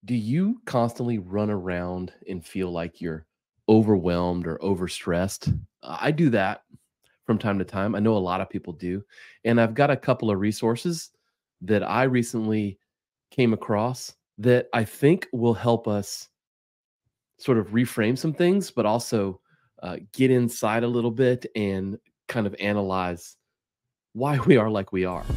Do you constantly run around and feel like you're overwhelmed or overstressed? I do that from time to time. I know a lot of people do. And I've got a couple of resources that I recently came across that I think will help us sort of reframe some things, but also get inside a little bit and kind of analyze why we are like we are.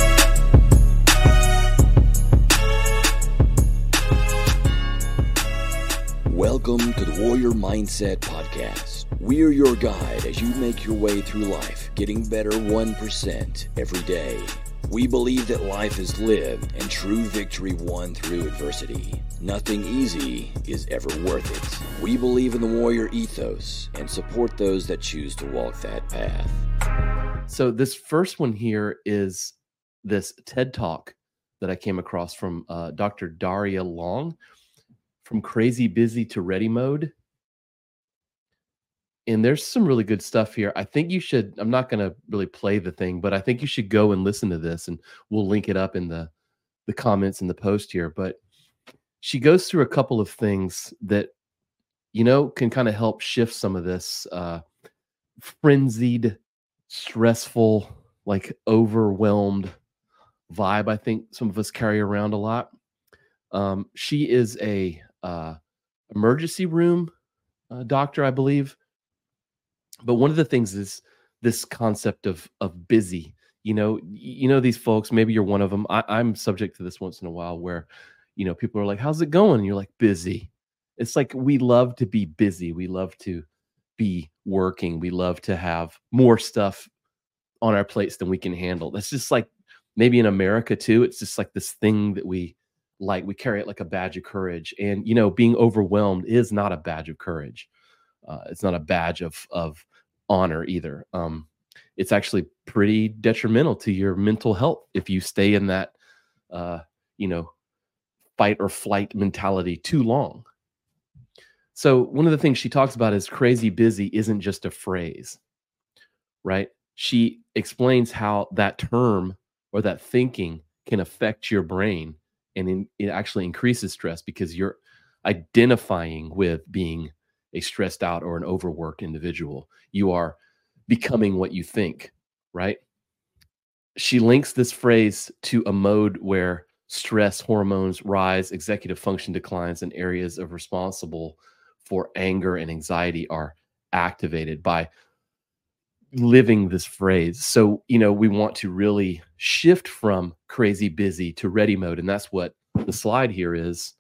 Welcome to the Warrior Mindset Podcast. We are your guide as you make your way through life, getting better 1% every day. We believe that life is lived and true victory won through adversity. Nothing easy is ever worth it. We believe in the warrior ethos and support those that choose to walk that path. So, this first one here is this TED Talk that I came across from Dr. Daria Long, From Crazy Busy to Ready Mode. And there's some really good stuff here. I think you should, I'm not going to really play the thing, but I think you should go and listen to this, and we'll link it up in the comments in the post here. But she goes through a couple of things that, can kind of help shift some of this frenzied, stressful, like overwhelmed vibe I think some of us carry around a lot. She is a emergency room doctor, I believe. But one of the things is this concept of busy. These folks. Maybe you're one of them. I'm subject to this once in a while, where people are like, "How's it going?" And you're like, "Busy." It's like we love to be busy. We love to be working. We love to have more stuff on our plates than we can handle. That's just like maybe in America too. It's just like this thing that we like. We carry it like a badge of courage. And being overwhelmed is not a badge of courage. It's not a badge of honor either. It's actually pretty detrimental to your mental health if you stay in that, uh, you know, fight or flight mentality too long. So one of the things she talks about is crazy busy isn't just a phrase, right? She explains how that term or that thinking can affect your brain, and it actually increases stress because you're identifying with being a stressed out or an overworked individual. You are becoming what you think, right? She links this phrase to a mode where stress hormones rise, executive function declines, and areas of responsible for anger and anxiety are activated by living this phrase. So, we want to really shift from crazy busy to ready mode. And that's what the slide here is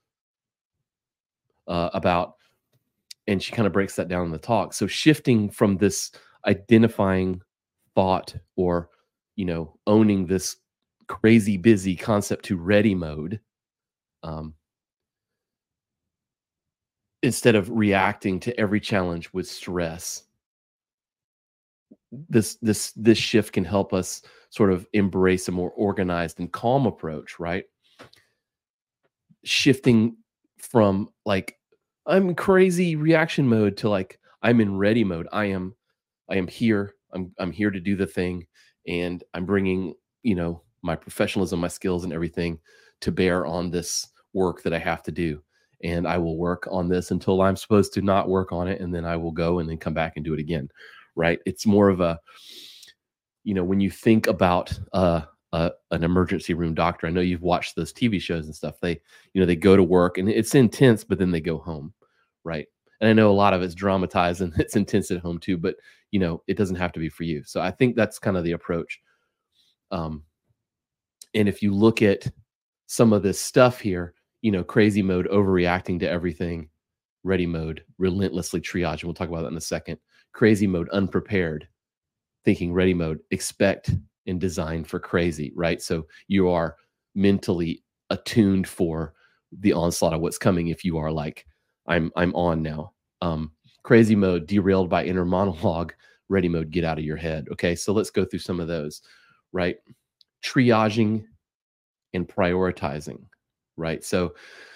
about. And she kind of breaks that down in the talk. So shifting from this identifying thought or, owning this crazy busy concept to ready mode, instead of reacting to every challenge with stress. This shift can help us sort of embrace a more organized and calm approach, right? Shifting from like I'm in crazy reaction mode to like I'm in ready mode. I am here. I'm here to do the thing, and I'm bringing my professionalism, my skills, and everything to bear on this work that I have to do. And I will work on this until I'm supposed to not work on it, and then I will go and then come back and do it again. Right? It's more of a when you think about an emergency room doctor. I know you've watched those TV shows and stuff. They go to work and it's intense, but then they go home, right? And I know a lot of it's dramatized and it's intense at home too, but it doesn't have to be for you. So I think that's kind of the approach. And if you look at some of this stuff here, crazy mode, overreacting to everything, ready mode, relentlessly triage. And we'll talk about that in a second. Crazy mode, unprepared, thinking ready mode, expect and design for crazy, right? So you are mentally attuned for the onslaught of what's coming. If you are like, I'm on now. Crazy mode, derailed by inner monologue. Ready mode, get out of your head. Okay, so let's go through some of those, right? Triaging and prioritizing, right? So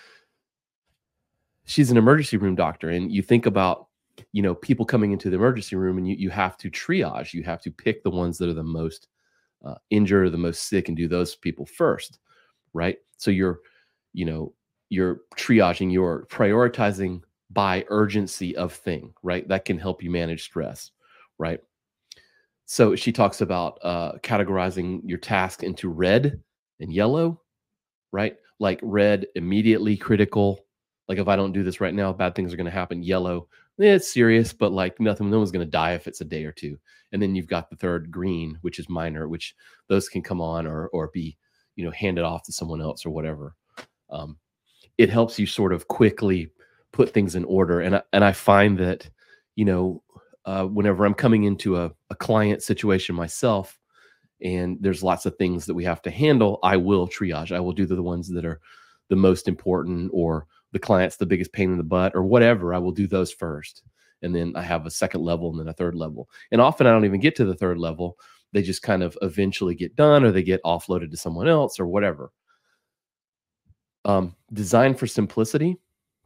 she's an emergency room doctor, and you think about people coming into the emergency room, and you have to triage. You have to pick the ones that are the most injured or the most sick and do those people first, right? So you're you're triaging, you're prioritizing by urgency of thing, right? That can help you manage stress, right? So she talks about categorizing your task into red and yellow, right? Like red, immediately critical. Like if I don't do this right now, bad things are going to happen. Yellow, it's serious, but like nothing, no one's going to die if it's a day or two. And then you've got the third, green, which is minor, which those can come on or be, handed off to someone else or whatever. It helps you sort of quickly put things in order. And I find that, whenever I'm coming into a client situation myself, and there's lots of things that we have to handle, I will triage. I will do the ones that are the most important, or the client's the biggest pain in the butt, or whatever. I will do those first. And then I have a second level and then a third level. And often I don't even get to the third level. They just kind of eventually get done, or they get offloaded to someone else or whatever. Design for simplicity.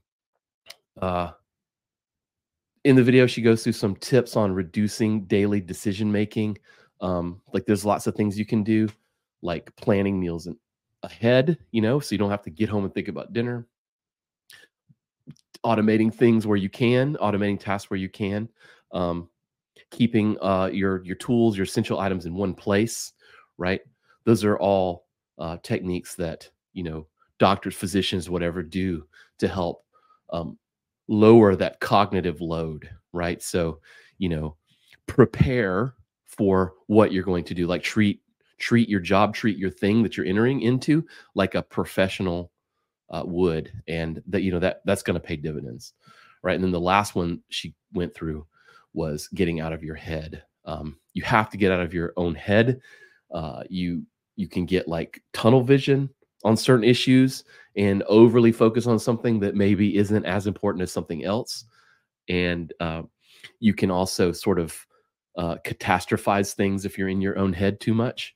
In the video, she goes through some tips on reducing daily decision making. Like there's lots of things you can do, like planning meals ahead, so you don't have to get home and think about dinner. Automating things where you can, automating tasks where you can. Keeping your tools, your essential items in one place, right? Those are all techniques that, doctors, physicians, whatever, do to help lower that cognitive load, right? So, prepare for what you're going to do. Like treat your job, treat your thing that you're entering into like a professional would, and that that's going to pay dividends, right? And then the last one she went through was getting out of your head. You have to get out of your own head. You can get like tunnel vision on certain issues and overly focus on something that maybe isn't as important as something else. And you can also sort of catastrophize things if you're in your own head too much.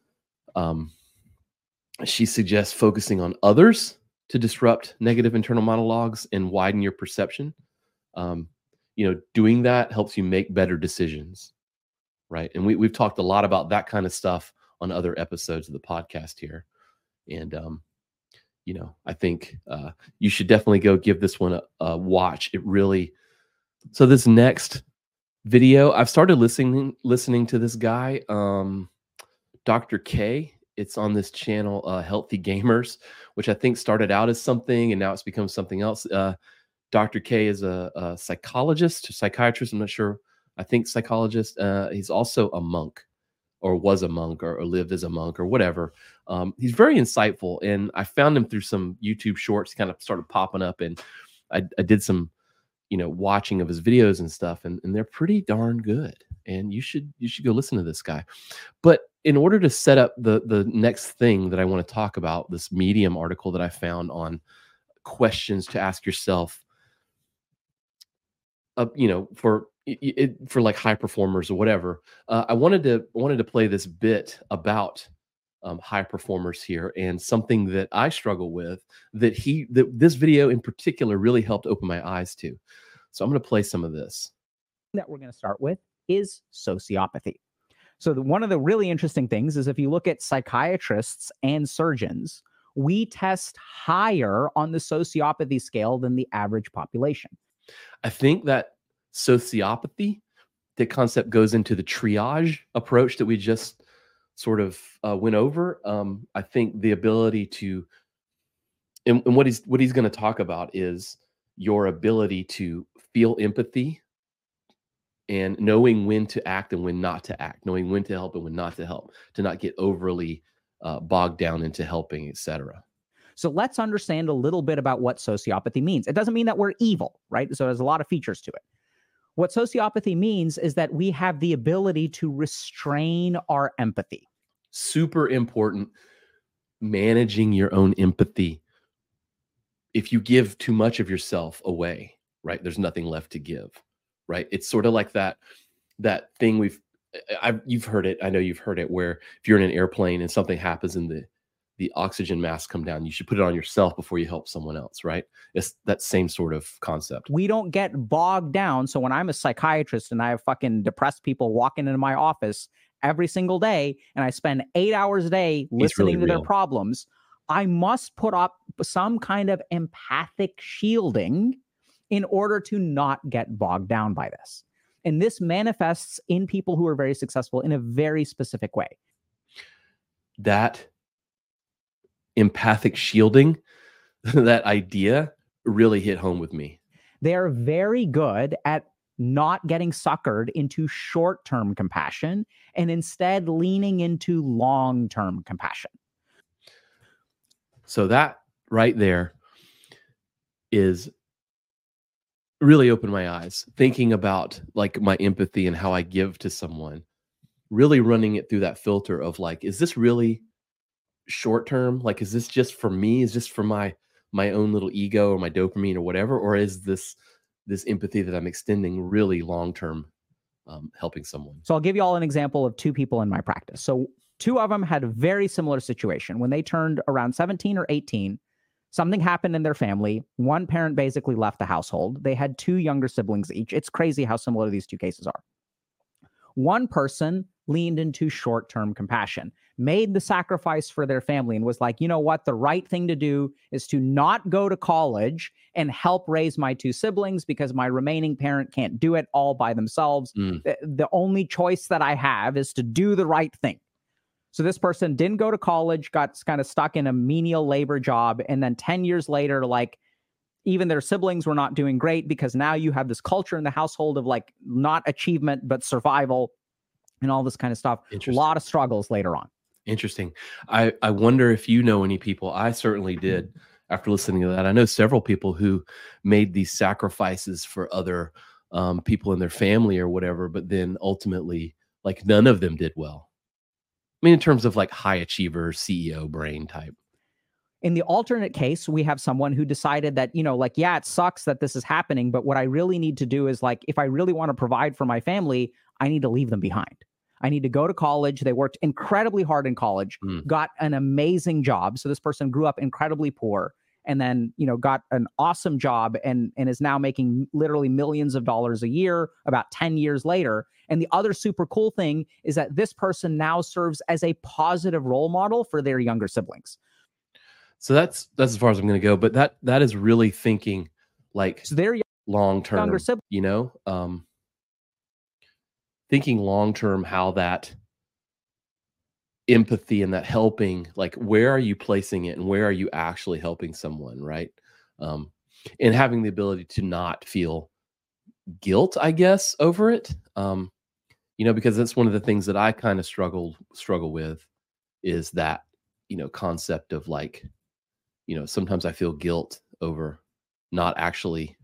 She suggests focusing on others to disrupt negative internal monologues and widen your perception. Doing that helps you make better decisions, right? And we've talked a lot about that kind of stuff on other episodes of the podcast here. And, I think you should definitely go give this one a watch. It really, so this next video, I've started listening to this guy, Dr. K. It's on this channel, Healthy Gamers, which I think started out as something and now it's become something else. Dr. K is a psychologist, a psychiatrist. I'm not sure. I think psychologist. He's also a monk, or was a monk, or lived as a monk, or whatever. He's very insightful, and I found him through some YouTube shorts. Kind of started popping up, and I did some, watching of his videos and stuff, and they're pretty darn good. And you should go listen to this guy. But in order to set up the next thing that I want to talk about, this Medium article that I found on questions to ask yourself, for like high performers or whatever, I wanted to play this bit about high performers here, and something that I struggle with that this video in particular really helped open my eyes to. So I'm going to play some of this. That we're going to start with is sociopathy. So one of the really interesting things is if you look at psychiatrists and surgeons, we test higher on the sociopathy scale than the average population. I think that sociopathy, the concept goes into the triage approach that we just sort of went over. I think the ability to, and what he's going to talk about is your ability to feel empathy and knowing when to act and when not to act, knowing when to help and when not to help, to not get overly bogged down into helping, etc. So let's understand a little bit about what sociopathy means. It doesn't mean that we're evil, right? So there's a lot of features to it. What sociopathy means is that we have the ability to restrain our empathy. Super important, managing your own empathy. If you give too much of yourself away, right, there's nothing left to give, right? It's sort of like that thing you've heard it. I know you've heard it, where if you're in an airplane and something happens and the oxygen mask come down, you should put it on yourself before you help someone else, right? It's that same sort of concept. We don't get bogged down. So when I'm a psychiatrist and I have fucking depressed people walking into my office every single day, and I spend 8 hours a day listening to their problems, I must put up some kind of empathic shielding in order to not get bogged down by this. And this manifests in people who are very successful in a very specific way. That empathic shielding, that idea really hit home with me. They are very good at not getting suckered into short-term compassion and instead leaning into long-term compassion. So that right there is really opened my eyes, thinking about like my empathy and how I give to someone, really running it through that filter of like, is this really short term? Like, is this just for me? Is this for my own little ego or my dopamine or whatever? Or is this empathy that I'm extending really long term, helping someone? So I'll give you all an example of two people in my practice. So two of them had a very similar situation. When they turned around 17 or 18, something happened in their family. One parent basically left the household. They had two younger siblings each. It's crazy how similar these two cases are. One person leaned into short-term compassion, made the sacrifice for their family, and was like, you know what? The right thing to do is to not go to college and help raise my two siblings because my remaining parent can't do it all by themselves. The only choice that I have is to do the right thing. So this person didn't go to college, got kind of stuck in a menial labor job. And then 10 years later, like even their siblings were not doing great because now you have this culture in the household of like not achievement, but survival and all this kind of stuff. A lot of struggles later on. Interesting. I wonder if you know any people. I certainly did after listening to that. I know several people who made these sacrifices for other people in their family or whatever, but then ultimately like none of them did well. I mean, in terms of like high achiever, CEO brain type. In the alternate case, we have someone who decided that, you know, like, yeah, it sucks that this is happening, but what I really need to do is like, if I really want to provide for my family, I need to leave them behind. I need to go to college. They worked incredibly hard in college, got an amazing job. So this person grew up incredibly poor and then, you know, got an awesome job and is now making literally millions of dollars a year about 10 years later. And the other super cool thing is that this person now serves as a positive role model for their younger siblings. So that's as far as I'm going to go. But that is really thinking like so their long term, you know, thinking long term, how that empathy and that helping, like where are you placing it and where are you actually helping someone, right? And having the ability to not feel guilt, I guess, over it. You know, because that's one of the things that I kind of struggle with is that, you know, concept of like, you know, sometimes I feel guilt over not actually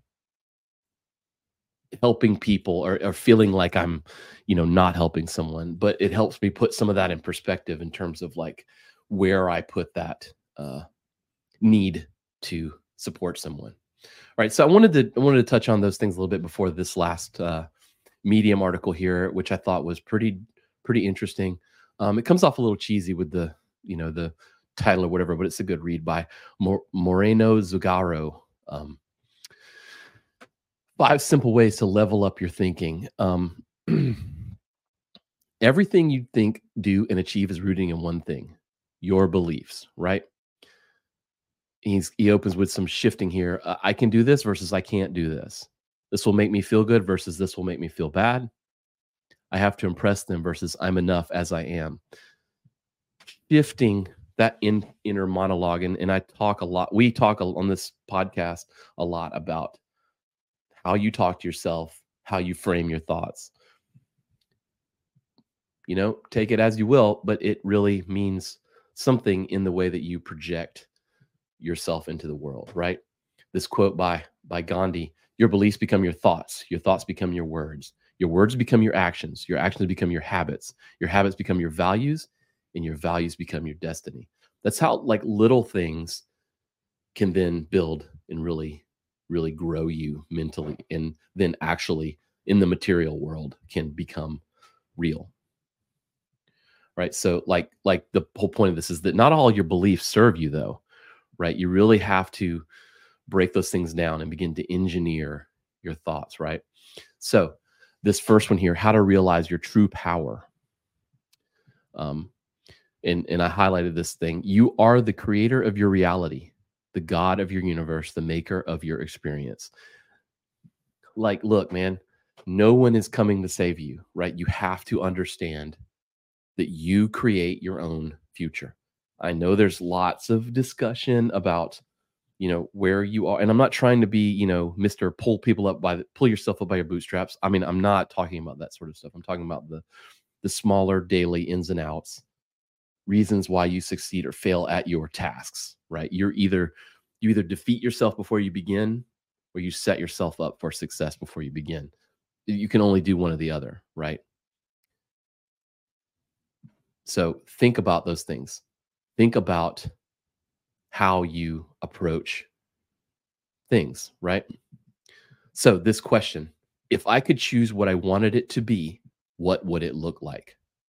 helping people or feeling like I'm, you know, not helping someone, but it helps me put some of that in perspective in terms of like where I put that need to support someone. All right. So I wanted to touch on those things a little bit before this last Medium article here, which I thought was pretty interesting. It comes off a little cheesy with the, you know, the title or whatever, but it's a good read by Moreno Zugaro. 5 simple ways to level up your thinking. Everything you think, do, and achieve is rooting in one thing: your beliefs, right? He opens with some shifting here. I can do this versus I can't do this. This will make me feel good versus this will make me feel bad. I have to impress them versus I'm enough as I am. Shifting that inner monologue. And I talk a lot. We talk on this podcast a lot about how you talk to yourself, how you frame your thoughts. You know, take it as you will, but it really means something in the way that you project yourself into the world, right? This quote by Gandhi: your beliefs become your thoughts become your words become your actions become your habits become your values, and your values become your destiny. That's how like little things can then build and really, really grow you mentally, and then actually in the material world can become real. Right. So like the whole point of this is that not all your beliefs serve you though, right? You really have to break those things down and begin to engineer your thoughts, right? So this first one here, how to realize your true power. and I highlighted this thing. You are the creator of your reality, the God of your universe, the maker of your experience. Like, look, man, no one is coming to save you, right? You have to understand that you create your own future. I know there's lots of discussion about, where you are. And I'm not trying to be, Mr. Pull yourself up by your bootstraps. I mean, I'm not talking about that sort of stuff. I'm talking about the smaller daily ins and outs, reasons why you succeed or fail at your tasks, right? You either defeat yourself before you begin, or you set yourself up for success before you begin. You can only do one or the other, right? So think about those things. Think about how you approach things, right? So this question, if I could choose what I wanted it to be, what would it look like?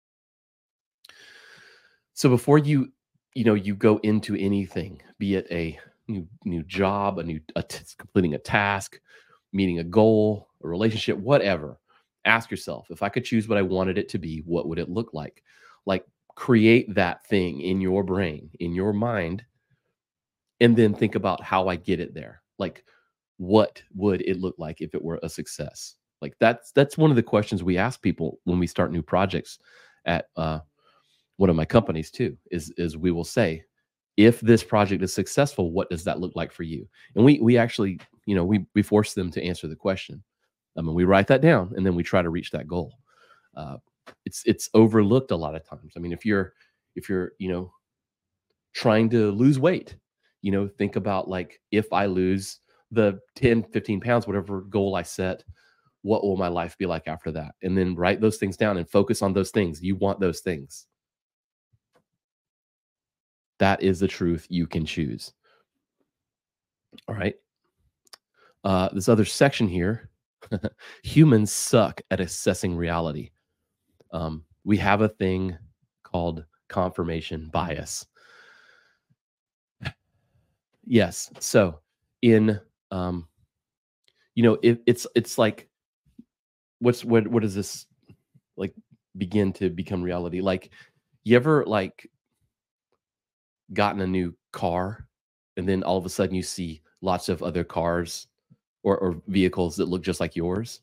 So before you go into anything, be it a new job, completing a task, meeting a goal, a relationship, whatever, ask yourself, if I could choose what I wanted it to be, what would it look like? Like, create that thing in your brain, in your mind, and then think about how I get it there. Like, what would it look like if it were a success? Like, that's one of the questions we ask people when we start new projects at one of my companies too, is we will say, if this project is successful, what does that look like for you? And we actually, we force them to answer the question. I mean, we write that down and then we try to reach that goal. It's overlooked a lot of times. I mean, if you're trying to lose weight, think about, like, if I lose the 10, 15 pounds, whatever goal I set, what will my life be like after that? And then write those things down and focus on those things. You want those things. That is the truth you can choose. All right. This other section here, humans suck at assessing reality. We have a thing called confirmation bias. Yes. So in, it's like, what does this like begin to become reality? Like, you ever like gotten a new car and then all of a sudden you see lots of other cars or vehicles that look just like yours?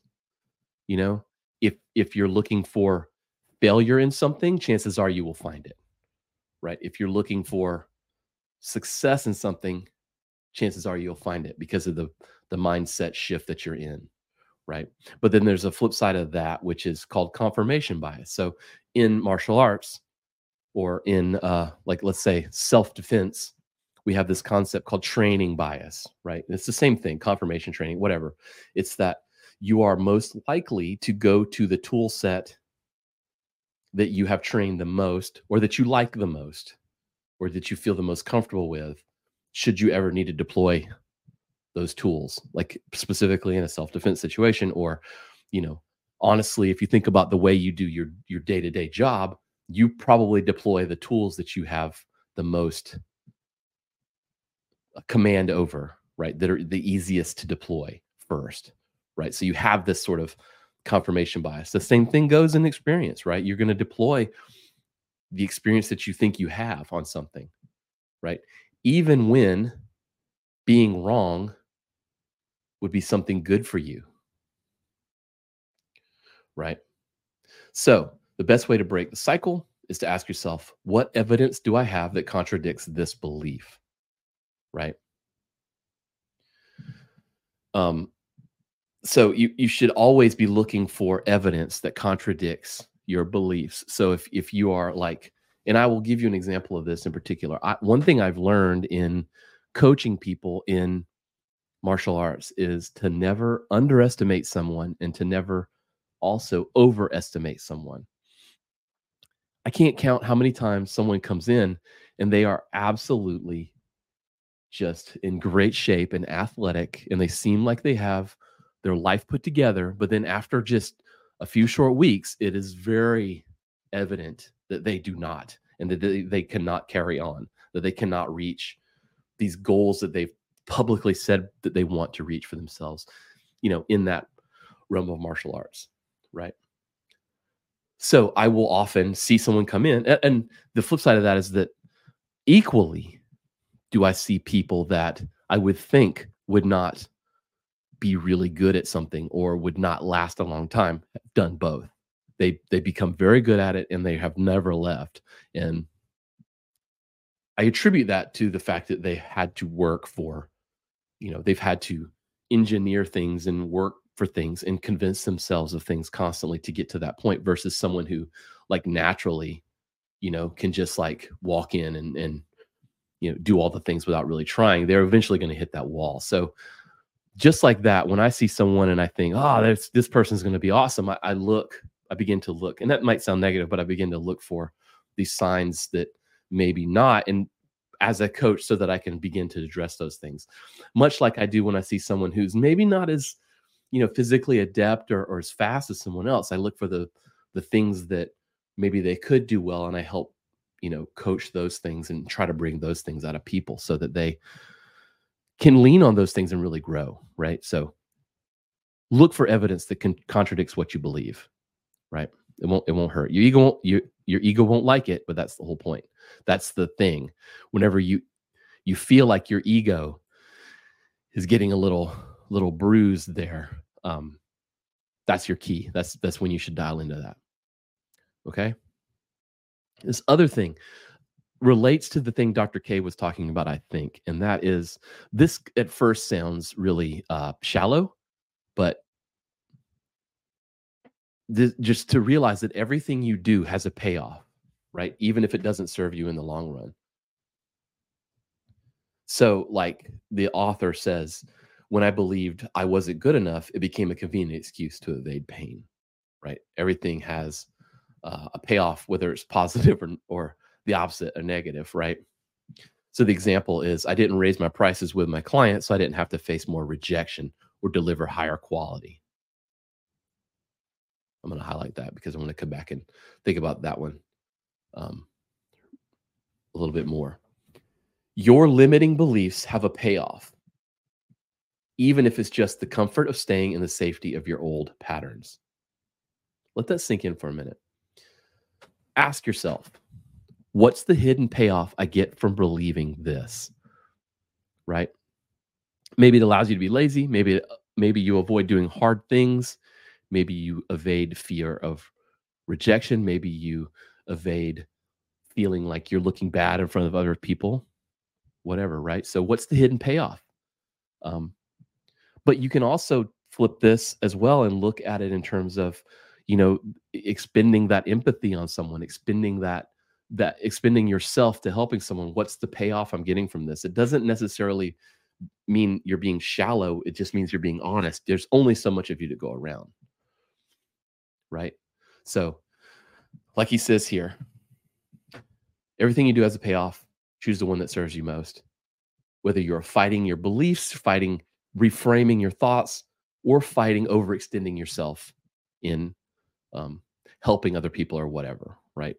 If you're looking for failure in something, chances are you will find it, right? If you're looking for success in something, chances are you'll find it because of the mindset shift that you're in, right? But then there's a flip side of that, which is called confirmation bias. So in martial arts, or in like, let's say, self-defense, we have this concept called training bias, right? And it's the same thing, confirmation training, whatever. It's that you are most likely to go to the tool set that you have trained the most, or that you like the most, or that you feel the most comfortable with, should you ever need to deploy those tools, like specifically in a self-defense situation. Or, honestly, if you think about the way you do your day-to-day job, you probably deploy the tools that you have the most command over, right? That are the easiest to deploy first, right? So you have this sort of confirmation bias. The same thing goes in experience, right? You're going to deploy the experience that you think you have on something, right? Even when being wrong would be something good for you, right? So the best way to break the cycle is to ask yourself, what evidence do I have that contradicts this belief, right? So you should always be looking for evidence that contradicts your beliefs. So if you are like, and I will give you an example of this in particular. One thing I've learned in coaching people in martial arts is to never underestimate someone and to never also overestimate someone. I can't count how many times someone comes in and they are absolutely just in great shape and athletic, and they seem like they have their life put together. But then after just a few short weeks, it is very evident that they do not, and that they cannot carry on, that they cannot reach these goals that they've publicly said that they want to reach for themselves, in that realm of martial arts, right? So I will often see someone come in, and the flip side of that is that equally do I see people that I would think would not be really good at something or would not last a long time, have done both. They become very good at it and they have never left. And I attribute that to the fact that they had to work for, they've had to engineer things and work for things and convince themselves of things constantly to get to that point versus someone who like naturally, can just like walk in and do all the things without really trying. They're eventually going to hit that wall. So just like that, when I see someone and I think, oh, this person's going to be awesome, I begin to look, and that might sound negative, but I begin to look for these signs that maybe not. And as a coach, so that I can begin to address those things, much like I do when I see someone who's maybe not as, physically adept or as fast as someone else. I look for the things that maybe they could do well, and I help, coach those things and try to bring those things out of people so that they can lean on those things and really grow, right? So look for evidence that contradicts what you believe, right? It won't hurt. Your ego won't like it, but that's the whole point. That's the thing. Whenever you feel like your ego is getting a little bruised there, that's your key. That's when you should dial into that. Okay. This other thing relates to the thing Dr. K was talking about, I think, and that is, this at first sounds really shallow, but just to realize that everything you do has a payoff, right? Even if it doesn't serve you in the long run. So like the author says, when I believed I wasn't good enough, it became a convenient excuse to evade pain, right? Everything has a payoff, whether it's positive or the opposite, a negative, right? So the example is, I didn't raise my prices with my clients, so I didn't have to face more rejection or deliver higher quality. I'm going to highlight that because I'm going to come back and think about that one a little bit more. Your limiting beliefs have a payoff, even if it's just the comfort of staying in the safety of your old patterns. Let that sink in for a minute. Ask yourself, what's the hidden payoff I get from believing this? Right? Maybe it allows you to be lazy. Maybe you avoid doing hard things. Maybe you evade fear of rejection. Maybe you evade feeling like you're looking bad in front of other people. Whatever, right? So what's the hidden payoff? But you can also flip this as well and look at it in terms of, expending that empathy on someone, expending yourself to helping someone. What's the payoff I'm getting from this? It doesn't necessarily mean you're being shallow. It just means you're being honest. There's only so much of you to go around, right? So like he says here, everything you do has a payoff. Choose the one that serves you most. Whether you're fighting your beliefs, fighting reframing your thoughts, or fighting overextending yourself in helping other people or whatever, right?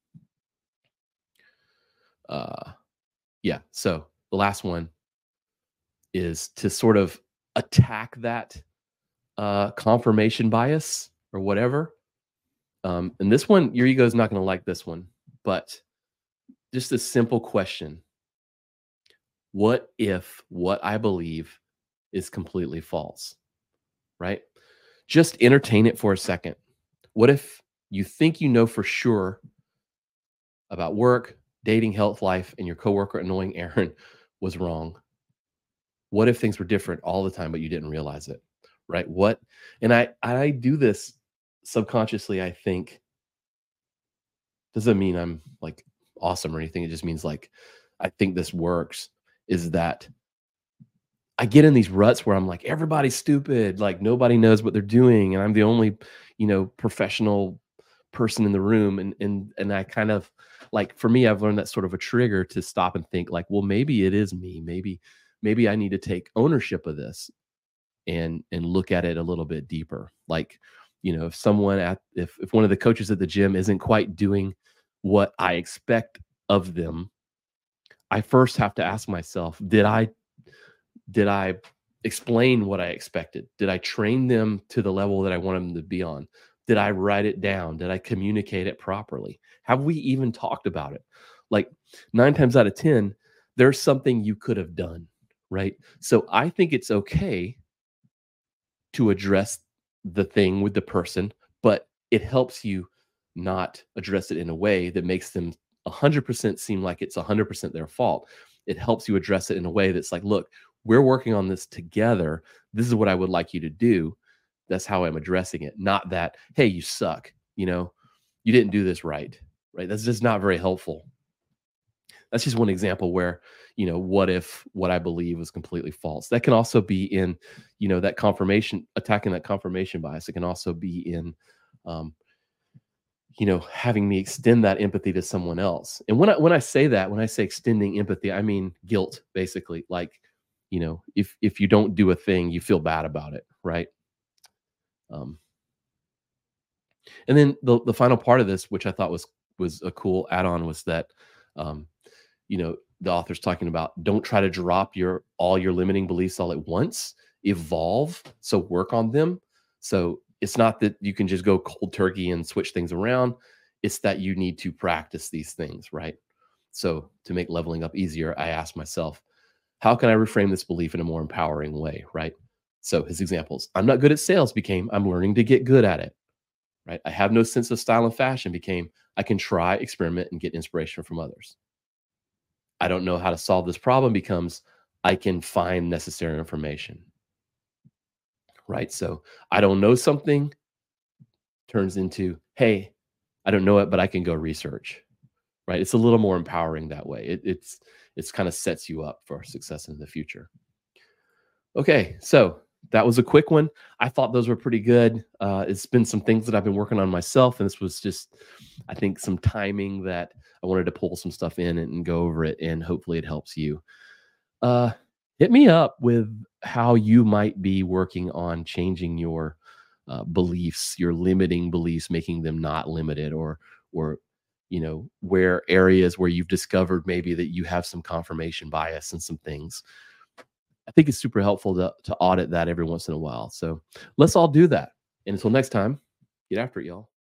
Yeah. So the last one is to sort of attack that confirmation bias or whatever. And this one, your ego is not going to like this one, but just a simple question. What if what I believe is completely false, right? Just entertain it for a second. What if you think you know for sure about work, dating, health, life, and your coworker annoying Aaron was wrong? What if things were different all the time, but you didn't realize it, right? And I do this subconsciously, I think. Doesn't mean I'm like awesome or anything. It just means like, I think this works, is that I get in these ruts where I'm like, everybody's stupid. Like nobody knows what they're doing. And I'm the only, professional person in the room. And I kind of like, for me, I've learned that's sort of a trigger to stop and think like, well, maybe it is me. Maybe I need to take ownership of this and look at it a little bit deeper. Like, if if one of the coaches at the gym isn't quite doing what I expect of them, I first have to ask myself, did I explain what I expected? Did I train them to the level that I want them to be on? Did I write it down? Did I communicate it properly? Have we even talked about it? Like 9 times out of 10, there's something you could have done, right? So I think it's okay to address the thing with the person, but it helps you not address it in a way that makes them 100% seem like it's 100% their fault. It helps you address it in a way that's like, look, we're working on this together. This is what I would like you to do. That's how I'm addressing it. Not that, hey, you suck. You didn't do this right. Right. That's just not very helpful. That's just one example where, what if what I believe was completely false? That can also be in, that confirmation, attacking that confirmation bias. It can also be in, having me extend that empathy to someone else. And when I say that, when I say extending empathy, I mean guilt, basically. Like, if you don't do a thing, you feel bad about it, right? And then the final part of this, which I thought was a cool add-on, was that, the author's talking about, don't try to drop all your limiting beliefs all at once. Evolve, so work on them. So it's not that you can just go cold turkey and switch things around. It's that you need to practice these things, right? So to make leveling up easier, I asked myself, how can I reframe this belief in a more empowering way, right? So his examples: I'm not good at sales became, I'm learning to get good at it, right? I have no sense of style and fashion became, I can try, experiment, and get inspiration from others. I don't know how to solve this problem becomes, I can find necessary information, right? So I don't know something turns into, hey, I don't know it, but I can go research, right? It's a little more empowering that way. It's kind of sets you up for success in the future. Okay, so that was a quick one. I thought those were pretty good. It's been some things that I've been working on myself, and this was just, I think, some timing that I wanted to pull some stuff in and go over it, and hopefully it helps you. Hit me up with how you might be working on changing your beliefs, your limiting beliefs, making them not limited, or where areas where you've discovered maybe that you have some confirmation bias and some things. I think it's super helpful to audit that every once in a while. So let's all do that. And until next time, get after it, y'all.